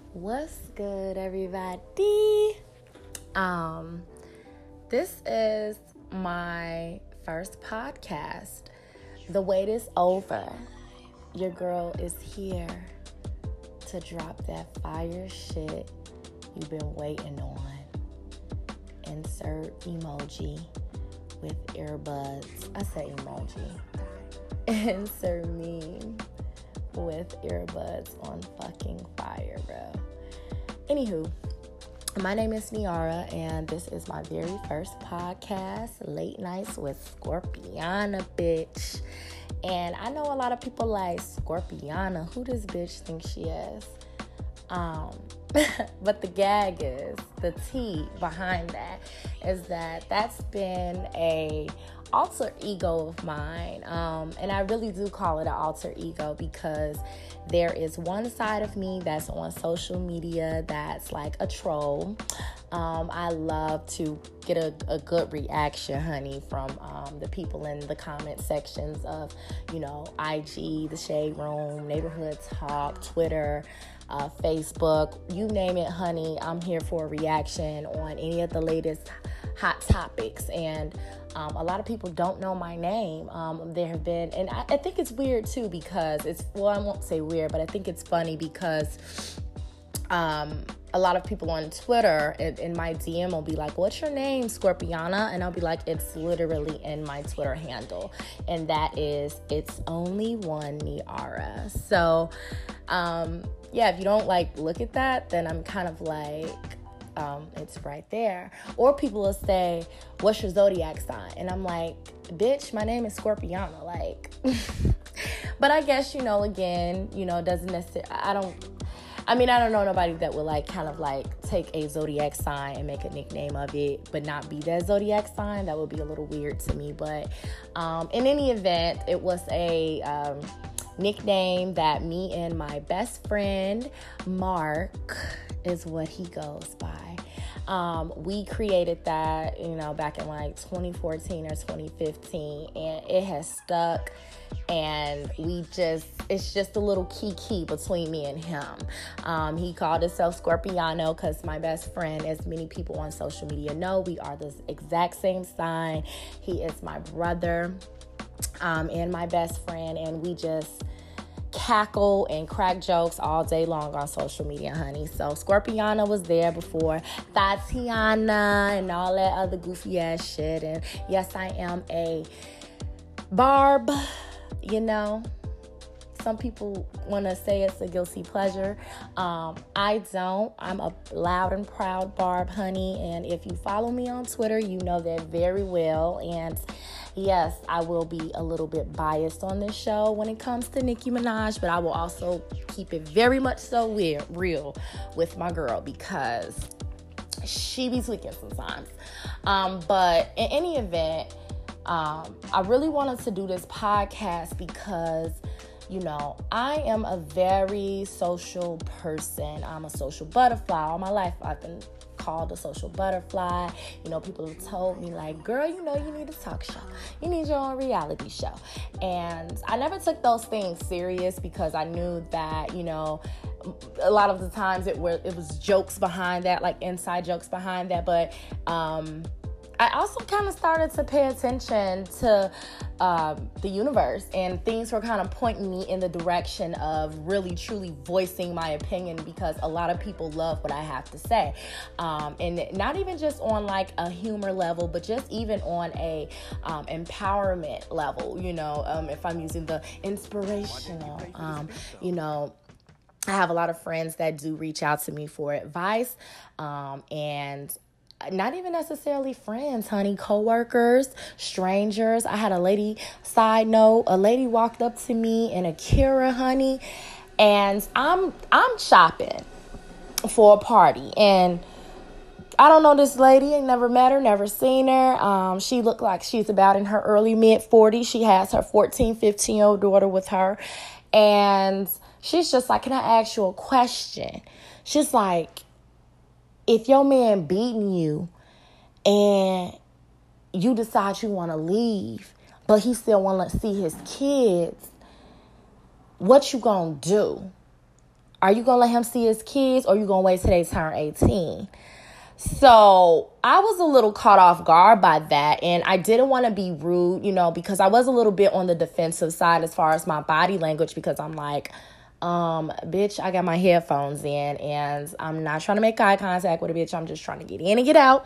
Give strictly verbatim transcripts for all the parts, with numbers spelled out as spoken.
What's good, everybody? Um, this is my first podcast. The wait is over. Your girl is here to drop that fire shit you've been waiting on. Insert emoji with earbuds. I say emoji. Insert meme with earbuds on fucking fire, bro. Anywho, my name is Niara, and this is my very first podcast, Late Nights with Scorpiana, bitch. And I know a lot of people like, Scorpiana, who this bitch thinks she is? Um, but the gag is, the tea behind that is that that's been a alter ego of mine, um, and I really do call it an alter ego because there is one side of me that's on social media that's like a troll. Um, I love to get a, a good reaction, honey, from um, the people in the comment sections of, you know, I G, The Shade Room, Neighborhood Talk, Twitter, uh, Facebook, you name it, honey. I'm here for a reaction on any of the latest hot topics. And um, a lot of people don't know my name. Um, there have been, and I, I think it's weird too because it's, well, I won't say weird, but I think it's funny because um, a lot of people on Twitter in, in my D M will be like, what's your name, Scorpiana? And I'll be like, it's literally in my Twitter handle. And that is, it's only one Niara. So, um, yeah, if you don't like look at that, then I'm kind of like, Um, it's right there. Or people will say, what's your zodiac sign? And I'm like, bitch, my name is Scorpiana. Like, but I guess, you know, again, you know, doesn't necessarily, I don't, I mean, I don't know nobody that would like kind of like take a zodiac sign and make a nickname of it, but not be that zodiac sign. That would be a little weird to me. But um, in any event, it was a um, nickname that me and my best friend, Mark, is what he goes by. Um, we created that, you know, back in like twenty fourteen or twenty fifteen, and it has stuck. And we just, it's just a little kiki between me and him. Um, he called himself Scorpiano because my best friend, as many people on social media know, we are the exact same sign. He is my brother um, and my best friend, and we just cackle and crack jokes all day long on social media, honey. So Scorpiana was there before Tatiana and all that other goofy ass shit. And yes, I am a barb, you know. Some people want to say it's a guilty pleasure. Um, I don't. I'm a loud and proud barb, honey. And if you follow me on Twitter, you know that very well. And yes, I will be a little bit biased on this show when it comes to Nicki Minaj, but I will also keep it very much so weird, real with my girl because she be tweaking sometimes. Um, but in any event, um, I really wanted to do this podcast because, you know, I am a very social person. I'm a social butterfly. All my life I've been called a social butterfly. You know, people have told me like, girl, you know, you need a talk show. You need your own reality show. And I never took those things serious because I knew that, you know, a lot of the times it were it was jokes behind that, like inside jokes behind that. But um I also kind of started to pay attention to um, the universe, and things were kind of pointing me in the direction of really, truly voicing my opinion because a lot of people love what I have to say. Um, and not even just on like a humor level, but just even on a um, empowerment level, you know, um, if I'm using the inspirational, um, you know, I have a lot of friends that do reach out to me for advice, um, and not even necessarily friends, honey, coworkers, strangers. I had a lady, side note, a lady walked up to me in Akira, honey, and I'm I'm shopping for a party, and I don't know this lady. I never met her, never seen her. Um, she looked like she's about in her early mid forties. She has her fourteen, fifteen-year-old daughter with her, and she's just like, can I ask you a question? She's like, if your man beating you and you decide you want to leave, but he still want to see his kids, what you gonna do? Are you going to let him see his kids, or are you going to wait till they turn eighteen? So I was a little caught off guard by that, and I didn't want to be rude, you know, because I was a little bit on the defensive side as far as my body language, because I'm like, um, bitch, I got my headphones in, and I'm not trying to make eye contact with a bitch. I'm just trying to get in and get out.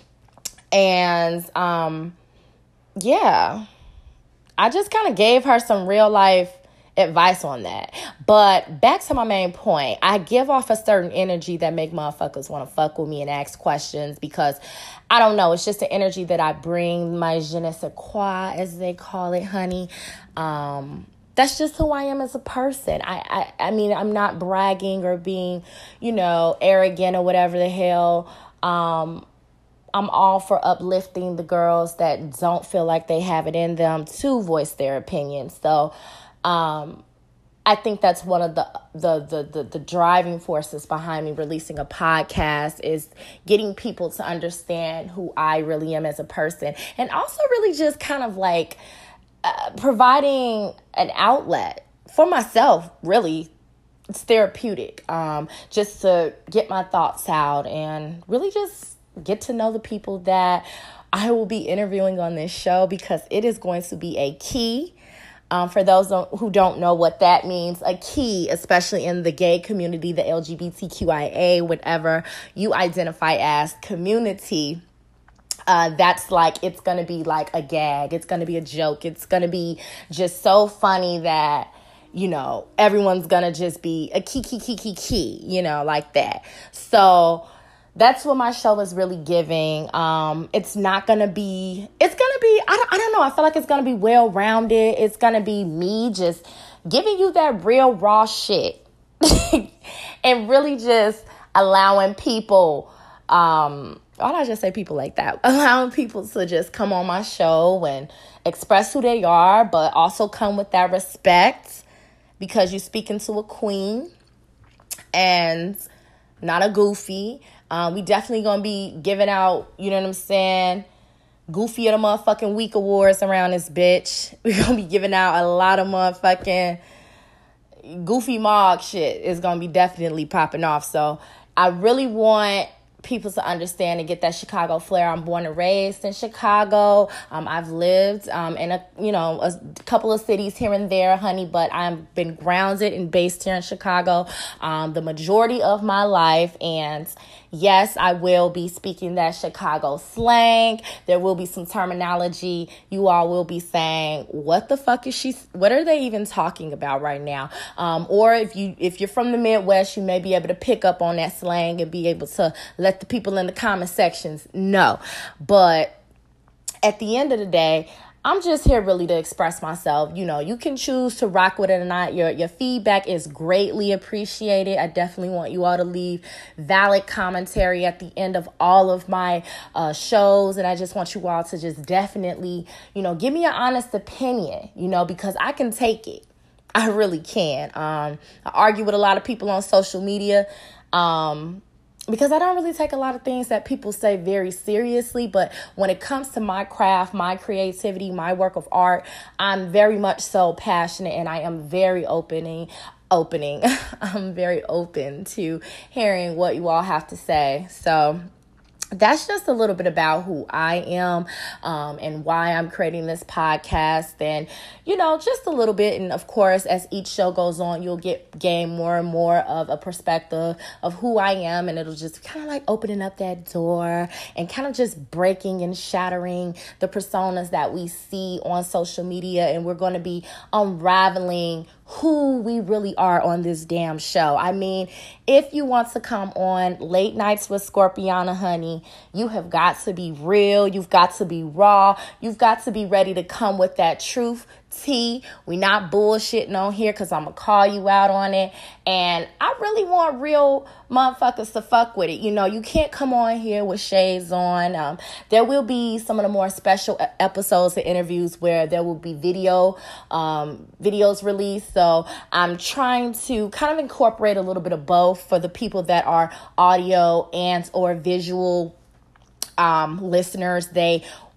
And, um, yeah, I just kind of gave her some real life advice on that. But back to my main point, I give off a certain energy that make motherfuckers want to fuck with me and ask questions, because I don't know, it's just the energy that I bring, my je ne sais quoi, as they call it, honey. Um, that's just who I am as a person. I, I, I mean, I'm not bragging or being, you know, arrogant or whatever the hell. Um, I'm all for uplifting the girls that don't feel like they have it in them to voice their opinion. So, Um, I think that's one of the, the the the the driving forces behind me releasing a podcast, is getting people to understand who I really am as a person, and also really just kind of like uh, providing an outlet for myself. Really, it's therapeutic, um, just to get my thoughts out and really just get to know the people that I will be interviewing on this show, because it is going to be a key. Um, for those who don't know what that means, a key, especially in the gay community, the L G B T Q I A, whatever you identify as community, uh, that's like, it's going to be like a gag. It's going to be a joke. It's going to be just so funny that, you know, everyone's going to just be a key, key, key, key, key, you know, like that. So that's what my show is really giving. Um, it's not going to be, it's going to be, I don't, I don't know. I feel like it's going to be well-rounded. It's going to be me just giving you that real raw shit and really just allowing people, um, why did I just say people like that? Allowing people to just come on my show and express who they are, but also come with that respect, because you're speaking to a queen and not a goofy. Um, we definitely going to be giving out, you know what I'm saying, Goofy of the motherfucking week awards around this bitch. We're going to be giving out a lot of motherfucking Goofy Mog shit. Is going to be definitely popping off. So I really want people to understand and get that Chicago flair. I'm born and raised in Chicago. Um, I've lived um, in a, you know, a couple of cities here and there, honey, but I've been grounded and based here in Chicago um, the majority of my life. And yes, I will be speaking that Chicago slang. There will be some terminology. You all will be saying, what the fuck is she, what are they even talking about right now? Um, or if you, if you're from the Midwest, you may be able to pick up on that slang and be able to let the people in the comment sections know. But at the end of the day, I'm just here really to express myself. You know, you can choose to rock with it or not. Your your feedback is greatly appreciated. I definitely want you all to leave valid commentary at the end of all of my uh, shows. And I just want you all to just definitely, you know, give me an honest opinion, you know, because I can take it. I really can. Um, I argue with a lot of people on social media. Um, Because I don't really take a lot of things that people say very seriously. But when it comes to my craft, my creativity, my work of art, I'm very much so passionate, and I am very opening, opening. I'm very open to hearing what you all have to say. So that's just a little bit about who I am um, and why I'm creating this podcast. And, you know, just a little bit. And of course, as each show goes on, you'll get gain more and more of a perspective of who I am. And it'll just kind of like opening up that door and kind of just breaking and shattering the personas that we see on social media. And we're going to be unraveling who we really are on this damn show. I mean, if you want to come on Late Nights with Scorpiana, honey, you have got to be real. You've got to be raw. You've got to be ready to come with that truth tea. We not bullshitting on here, because I'm going to call you out on it. And I really want real motherfuckers to fuck with it. You know, you can't come on here with shades on. Um, there will be some of the more special episodes and interviews where there will be video, um, videos released. So I'm trying to kind of incorporate a little bit of both for the people that are audio and or visual um, listeners. They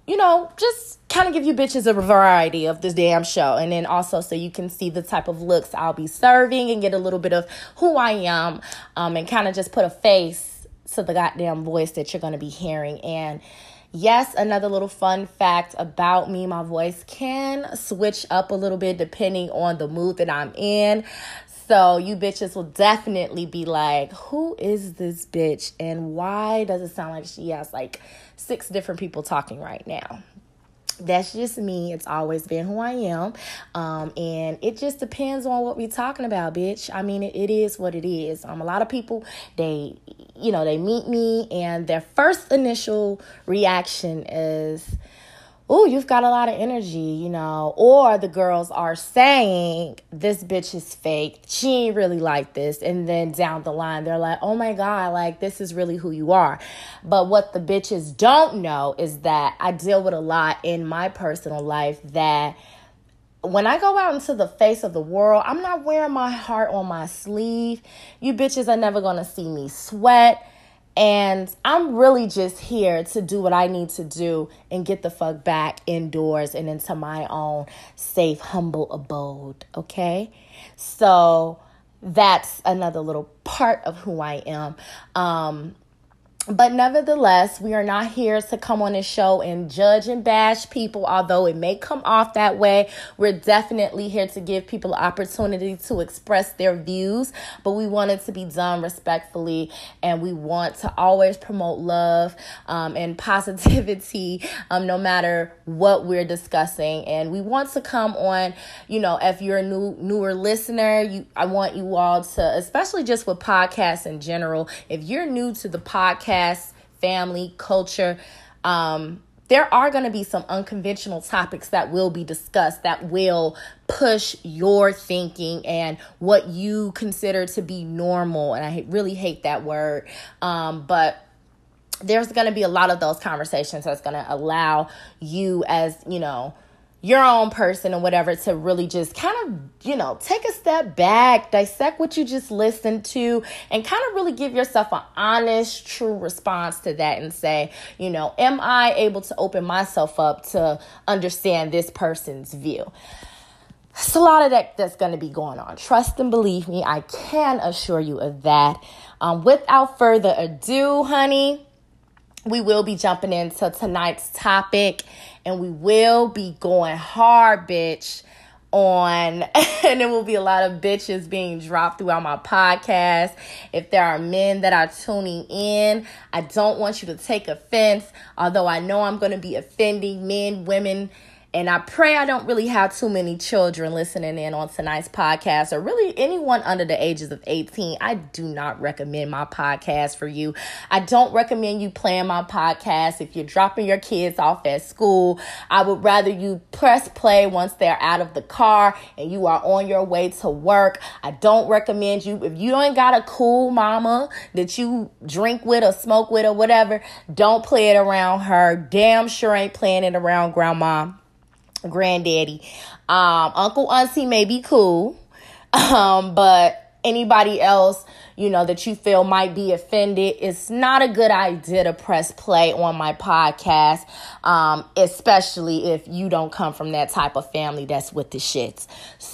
you know, just kind of give you bitches a variety of this damn show. And then also so you can see the type of looks I'll be serving and get a little bit of who I am, um, and kind of just put a face to the goddamn voice that you're going to be hearing. And yes, another little fun fact about me, my voice can switch up a little bit depending on the mood that I'm in. So you bitches will definitely be like, who is this bitch? And why does it sound like she has like six different people talking right now? That's just me. It's always been who I am. Um, and it just depends on what we're talking about, bitch. I mean, it, it is what it is. Um, a lot of people, they, you know, they meet me and their first initial reaction is, oh, you've got a lot of energy, you know, or the girls are saying this bitch is fake. She ain't really like this. And then down the line, they're like, oh my God, like this is really who you are. But what the bitches don't know is that I deal with a lot in my personal life that when I go out into the face of the world, I'm not wearing my heart on my sleeve. You bitches are never going to see me sweat. And I'm really just here to do what I need to do and get the fuck back indoors and into my own safe, humble abode, okay? So that's another little part of who I am. Um, but nevertheless, we are not here to come on this show and judge and bash people, although it may come off that way. We're definitely here to give people an opportunity to express their views, but we want it to be done respectfully, and we want to always promote love um, and positivity um, no matter what we're discussing. And we want to come on, you know, if you're a new newer listener, you I want you all to, especially just with podcasts in general, if you're new to the podcast, family, culture, um, there are going to be some unconventional topics that will be discussed that will push your thinking and what you consider to be normal. And I really hate that word. Um, but there's going to be a lot of those conversations that's going to allow you as, you know, your own person or whatever to really just kind of, you know, take a step back, dissect what you just listened to, and kind of really give yourself an honest, true response to that and say, you know, am I able to open myself up to understand this person's view? It's a lot of that that's going to be going on. Trust and believe me, I can assure you of that. Um, without further ado, honey, we will be jumping into tonight's topic, and we will be going hard, bitch, on, and there will be a lot of bitches being dropped throughout my podcast. If there are men that are tuning in, I don't want you to take offense, although I know I'm going to be offending men, women, and I pray I don't really have too many children listening in on tonight's podcast, or really anyone under the ages of eighteen. I do not recommend my podcast for you. I don't recommend you playing my podcast if you're dropping your kids off at school. I would rather you press play once they're out of the car and you are on your way to work. I don't recommend you, if you ain't got a cool mama that you drink with or smoke with or whatever, don't play it around her. Damn sure ain't playing it around grandma, granddaddy. Um, Uncle, auntie may be cool, um, but anybody else, you know, that you feel might be offended, it's not a good idea to press play on my podcast, um, especially if you don't come from that type of family that's with the shits.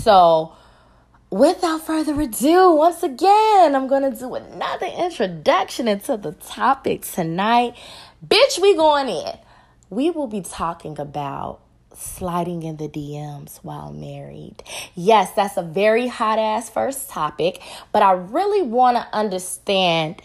So without further ado, once again, I'm going to do another introduction into the topic tonight. Bitch, we going in. We will be talking about sliding in the D Ms while married. Yes, that's a very hot ass first topic, but I really want to understand,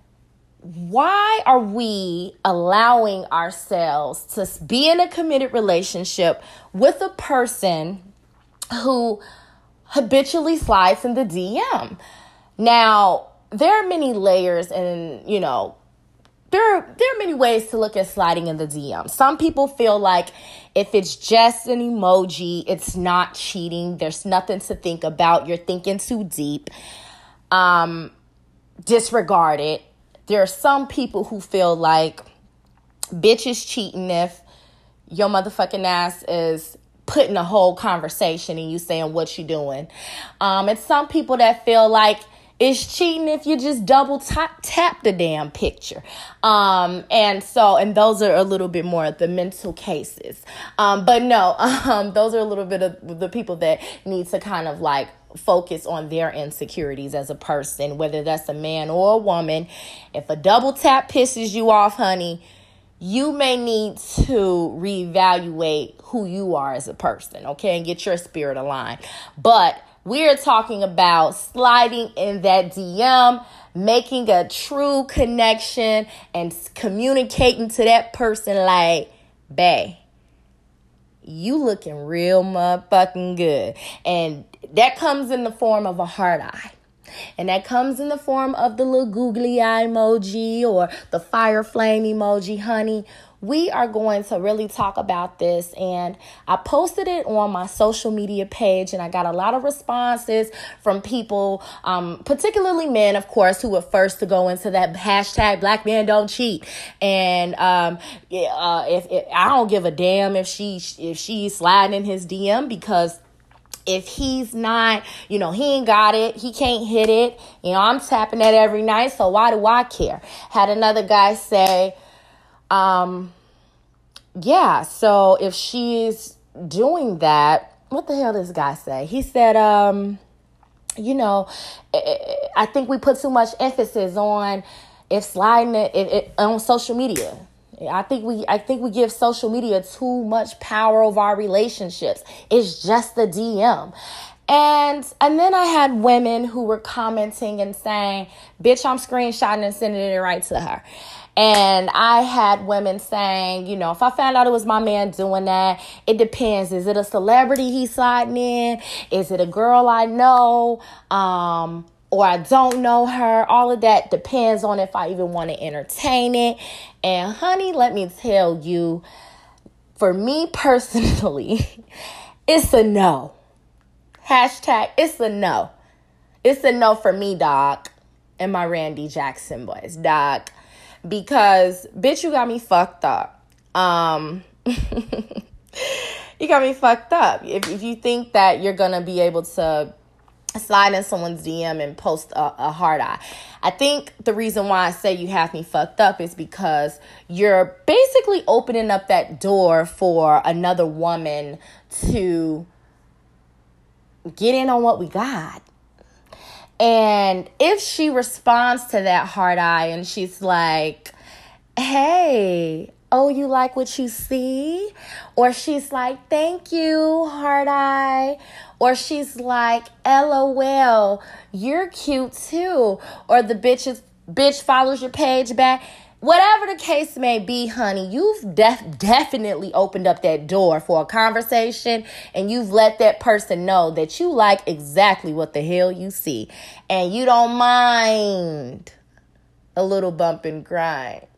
why are we allowing ourselves to be in a committed relationship with a person who habitually slides in the D M? Now, there are many layers and, you know, There are, there are many ways to look at sliding in the D M. Some people feel like if it's just an emoji, it's not cheating. There's nothing to think about. You're thinking too deep. Um, disregard it. There are some people who feel like bitch is cheating if your motherfucking ass is putting a whole conversation and you saying what you doing. Um, and some people that feel like It's cheating if you just double tap, tap the damn picture. Um, and so, and those are a little bit more of the mental cases. Um, but no, um, those are a little bit of the people that need to kind of like focus on their insecurities as a person, whether that's a man or a woman. If a double tap pisses you off, honey, you may need to reevaluate who you are as a person, okay, and get your spirit aligned. But we're talking about sliding in that D M, making a true connection, and communicating to that person like, bae, you looking real motherfucking good. And that comes in the form of a heart eye. And that comes in the form of the little googly eye emoji or the fire flame emoji, honey. We are going to really talk about this, and I posted it on my social media page, and I got a lot of responses from people, um, particularly men, of course, who were first to go into that hashtag Black men don't cheat. And um, uh, if, if I don't give a damn if she if she's sliding in his D M, because if he's not, you know, he ain't got it, he can't hit it, you know, I'm tapping that every night, so why do I care? Had another guy say, um, yeah, so if she's doing that, what the hell does this guy say? He said, um, you know, I think we put too much emphasis on if sliding it, it, it on social media. I think we I think we give social media too much power over our relationships. It's just the D M. And and then I had women who were commenting and saying, bitch, I'm screenshotting and sending it right to her. And I had women saying, you know, if I found out it was my man doing that, it depends. Is it a celebrity he's sliding in? Is it a girl I know? Um, or I don't know her? All of that depends on if I even want to entertain it. And honey, let me tell you, for me personally, it's a no. Hashtag, it's a no. It's a no for me, dog, and my Randy Jackson boys, dog. Because, bitch, you got me fucked up. Um, you got me fucked up. If, if you think that you're going to be able to slide in someone's D M and post a, a hard eye. I think the reason why I say you have me fucked up is because you're basically opening up that door for another woman to get in on what we got. And if she responds to that hard eye and she's like, hey, oh, you like what you see? Or she's like, thank you, hard eye. Or she's like, LOL, you're cute too. Or the bitch, is, bitch follows your page back. Whatever the case may be, honey, you've def- definitely opened up that door for a conversation, and you've let that person know that you like exactly what the hell you see. And you don't mind a little bump and grind.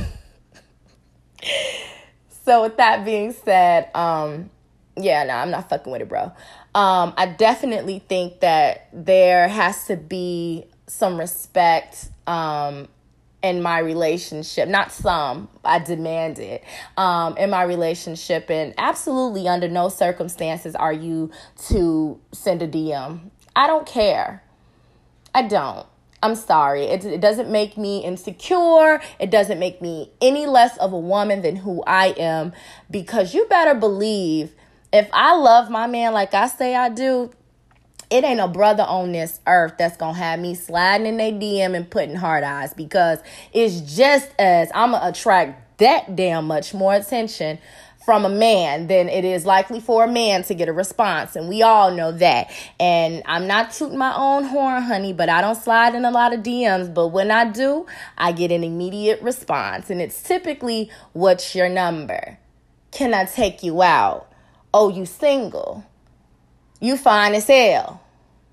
So with that being said, um, yeah, no, I'm not fucking with it, bro. Um, I definitely think that there has to be some respect, um, in my relationship. Not some, I demand it, um, in my relationship. And absolutely under no circumstances are you to send a D M. I don't care. I don't. I'm sorry. It, it doesn't make me insecure. It doesn't make me any less of a woman than who I am. Because you better believe, if I love my man like I say I do, it ain't a brother on this earth that's going to have me sliding in their D M and putting hard eyes, because it's just as I'm going to attract that damn much more attention from a man than it is likely for a man to get a response. And we all know that. And I'm not tooting my own horn, honey, but I don't slide in a lot of D Ms. But when I do, I get an immediate response. And it's typically, what's your number? Can I take you out? Oh, you single? You fine as hell.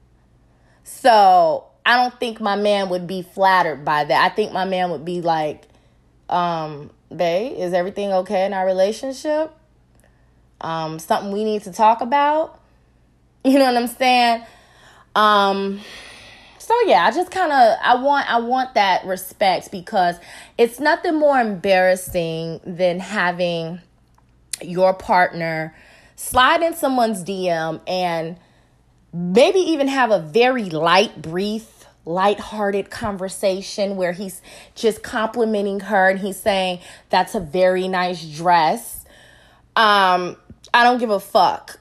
So I don't think my man would be flattered by that. I think my man would be like, um, babe, is everything okay in our relationship? Um, something we need to talk about? You know what I'm saying? Um, so yeah, I just kind of, I want, I want that respect, because it's nothing more embarrassing than having your partner slide in someone's D M and maybe even have a very light, brief, lighthearted conversation where he's just complimenting her and he's saying, that's a very nice dress. Um, I don't give a fuck.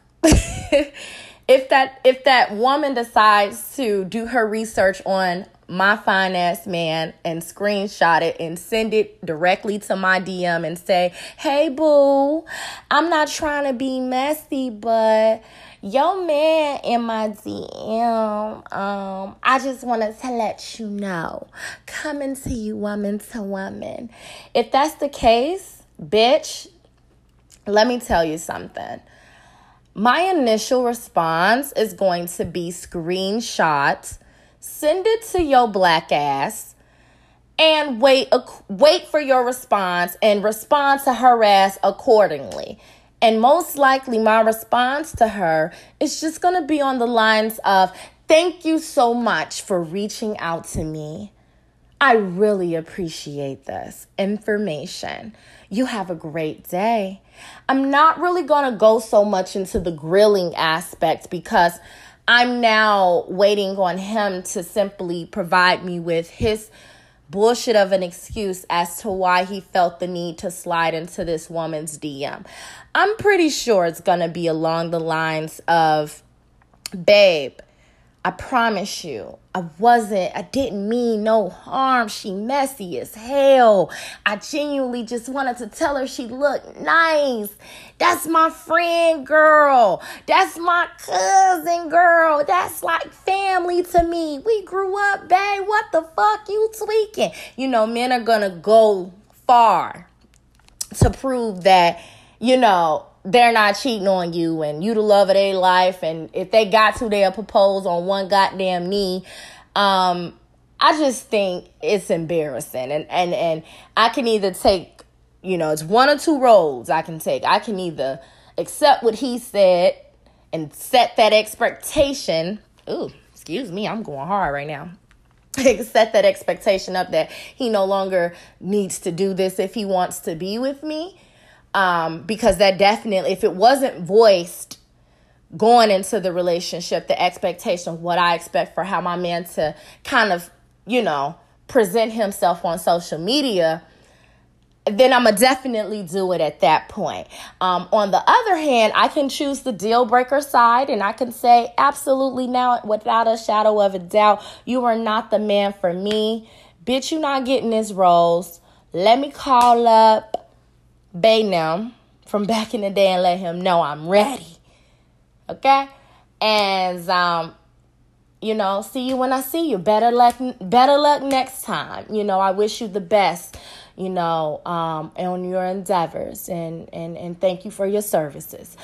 If that if that woman decides to do her research on my fine ass man and screenshot it and send it directly to my D M and say, hey boo, I'm not trying to be messy, but your man in my D M, um, I just wanted to let you know, coming to you woman to woman. If that's the case, bitch, let me tell you something. My initial response is going to be screenshot, send it to your black ass, and wait, wait for your response and respond to her ass accordingly. And most likely my response to her is just going to be on the lines of, thank you so much for reaching out to me. I really appreciate this information. You have a great day. I'm not really going to go so much into the grilling aspect because I'm now waiting on him to simply provide me with his bullshit of an excuse as to why he felt the need to slide into this woman's D M. I'm pretty sure it's going to be along the lines of, babe, I promise you, I wasn't, I didn't mean no harm. She messy as hell. I genuinely just wanted to tell her she looked nice. That's my friend, girl. That's my cousin, girl. That's like family to me. We grew up, babe. What the fuck you tweaking? You know, men are gonna go far to prove that, you know, they're not cheating on you and you the love of their life. And if they got to, they'll propose on one goddamn knee. Um, I just think it's embarrassing. And, and, and I can either take, you know, it's one or two roads I can take. I can either accept what he said and set that expectation. Ooh, excuse me, I'm going hard right now. Set that expectation up that he no longer needs to do this if he wants to be with me. Um, because that definitely, if it wasn't voiced going into the relationship, the expectation of what I expect for how my man to kind of, you know, present himself on social media, then I'm going to definitely do it at that point. Um, on the other hand, I can choose the deal breaker side and I can say absolutely now, without a shadow of a doubt, you are not the man for me. Bitch, you not getting this rose. Let me call up Baynam from back in the day and let him know I'm ready. Okay? And, um, you know, see you when I see you. Better luck, better luck next time. You know, I wish you the best, you know, um, on your endeavors. And, and, and thank you for your services.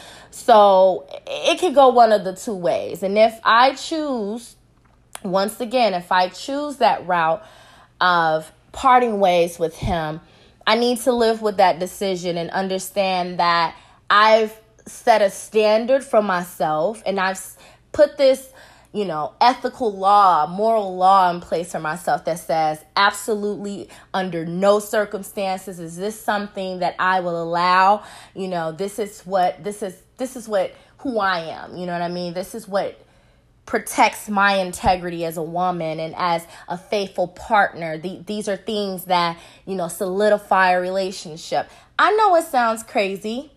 So it could go one of the two ways. And if I choose, once again, if I choose that route of parting ways with him, I need to live with that decision and understand that I've set a standard for myself and I've put this, you know, ethical law, moral law in place for myself that says absolutely under no circumstances is this something that I will allow. You know, this is what, this is, this is what, who I am. You know what I mean? This is what protects my integrity as a woman and as a faithful partner. The, these are things that, you know, solidify a relationship. I know it sounds crazy.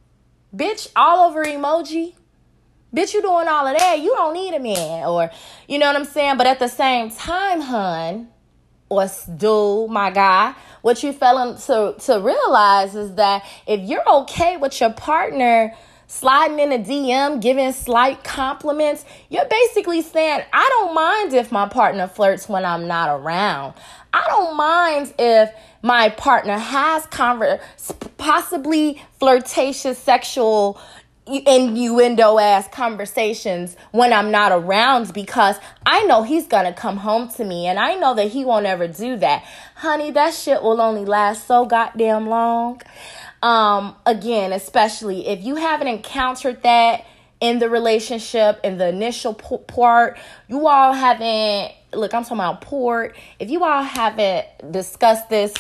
Bitch, all over emoji. Bitch, you doing all of that. You don't need a man. Or, you know what I'm saying? But at the same time, hun, or dude, my guy, what you failing to, to realize is that if you're okay with your partner sliding in a D M, giving slight compliments, you're basically saying, I don't mind if my partner flirts when I'm not around. I don't mind if my partner has conver- possibly flirtatious sexual innuendo-ass conversations when I'm not around because I know he's going to come home to me and I know that he won't ever do that. Honey, that shit will only last so goddamn long. Um, again, especially if you haven't encountered that in the relationship, in the initial part, you all haven't, look, I'm talking about port. If you all haven't discussed this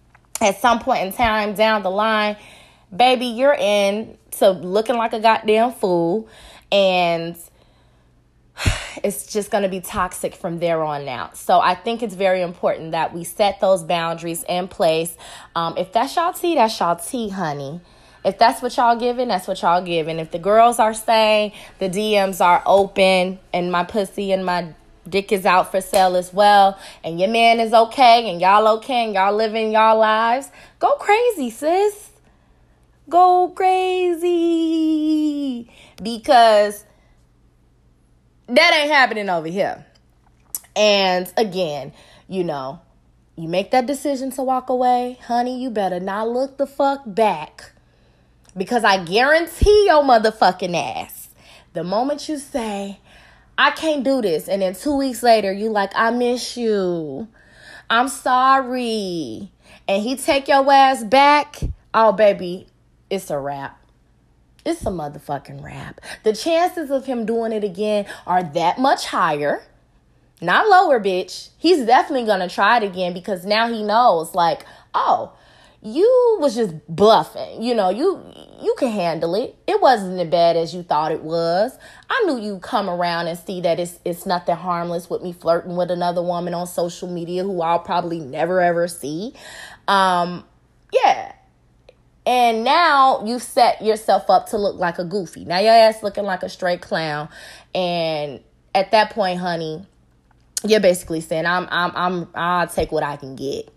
at some point in time down the line, baby, you're in to looking like a goddamn fool. And it's just going to be toxic from there on out. So I think it's very important that we set those boundaries in place. Um, if that's y'all tea, that's y'all tea, honey. If that's what y'all giving, that's what y'all giving. If the girls are saying the D Ms are open and my pussy and my dick is out for sale as well, and your man is okay and y'all okay and y'all living y'all lives, go crazy, sis. Go crazy. Because that ain't happening over here. And again, you know, you make that decision to walk away, honey, you better not look the fuck back. Because I guarantee your motherfucking ass, the moment you say, I can't do this, and then two weeks later, you like, I miss you, I'm sorry, and he take your ass back, oh, baby, it's a wrap. It's a motherfucking wrap. The chances of him doing it again are that much higher, not lower, bitch. He's definitely going to try it again because now he knows, like, oh, you was just bluffing. You know, you you can handle it. It wasn't as bad as you thought it was. I knew you'd come around and see that it's it's nothing harmless with me flirting with another woman on social media who I'll probably never, ever see. Um, yeah. And now you set yourself up to look like a goofy. Now your ass looking like a straight clown. And at that point, honey, you're basically saying, I'm, I'm, I'm, I'll take what I can get.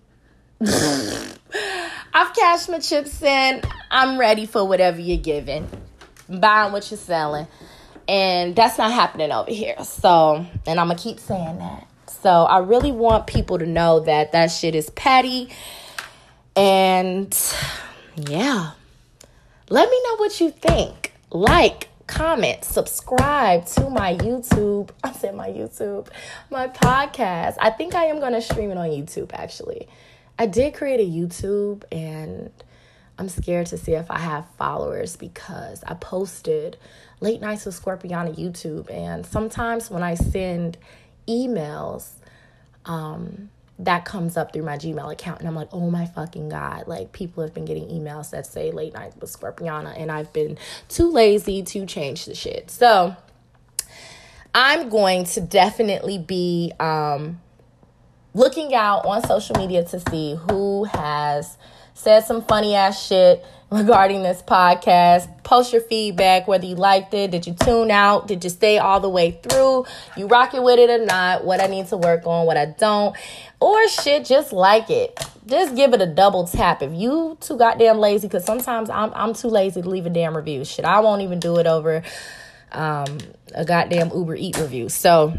I've cashed my chips in. I'm ready for whatever you're giving. I'm buying what you're selling. And that's not happening over here. So, and I'm going to keep saying that. So I really want people to know that that shit is petty. And yeah. Let me know what you think. Like, comment, subscribe to my YouTube. I said my YouTube. My podcast. I think I am going to stream it on YouTube, actually. I did create a YouTube, and I'm scared to see if I have followers because I posted Late Nights with Scorpiana YouTube, and sometimes when I send emails, um, that comes up through my Gmail account, and I'm like, oh my fucking God, like people have been getting emails that say Late Nights with Scorpiana, and I've been too lazy to change the shit. So I'm going to definitely be um, looking out on social media to see who has said some funny ass shit regarding this podcast. Post your feedback, whether you liked it. Did you tune out? Did you stay all the way through? You rocking with it or not? What I need to work on, what I don't. Or shit, just like it. Just give it a double tap. If you too goddamn lazy, because sometimes I'm I'm too lazy to leave a damn review. Shit, I won't even do it over um, a goddamn Uber Eat review. So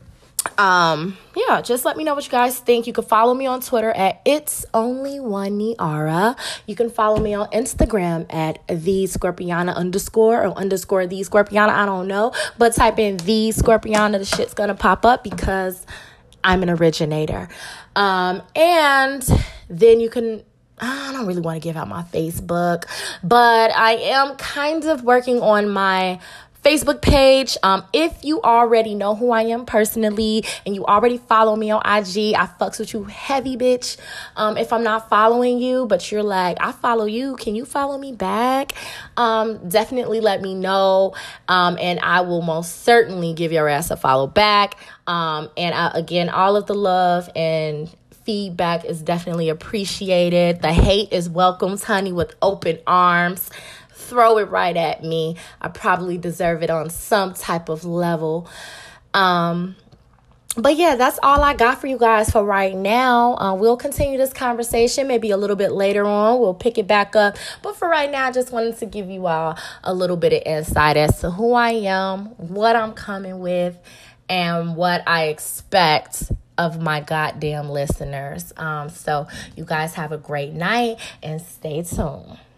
Um, yeah, just let me know what you guys think. You can follow me on Twitter at It's Only One Niara. You can follow me on Instagram at The Scorpiana underscore or underscore The Scorpiana. I don't know, but type in The Scorpiana. The shit's gonna pop up because I'm an originator. Um, and then you can, I don't really want to give out my Facebook, but I am kind of working on my Facebook page. Um, if you already know who I am personally and you already follow me on I G, I fucks with you heavy, bitch. Um, if I'm not following you, but you're like, I follow you, can you follow me back? Um, definitely let me know. Um, and I will most certainly give your ass a follow back. Um, and I, again, all of the love and feedback is definitely appreciated. The hate is welcomed, honey, with open arms. Throw it right at me. I probably deserve it on some type of level. Um, but yeah, that's all I got for you guys for right now. Uh, we'll continue this conversation maybe a little bit later on. We'll pick it back up. But for right now, I just wanted to give you all a little bit of insight as to who I am, what I'm coming with, and what I expect of my goddamn listeners. Um, so you guys have a great night and stay tuned.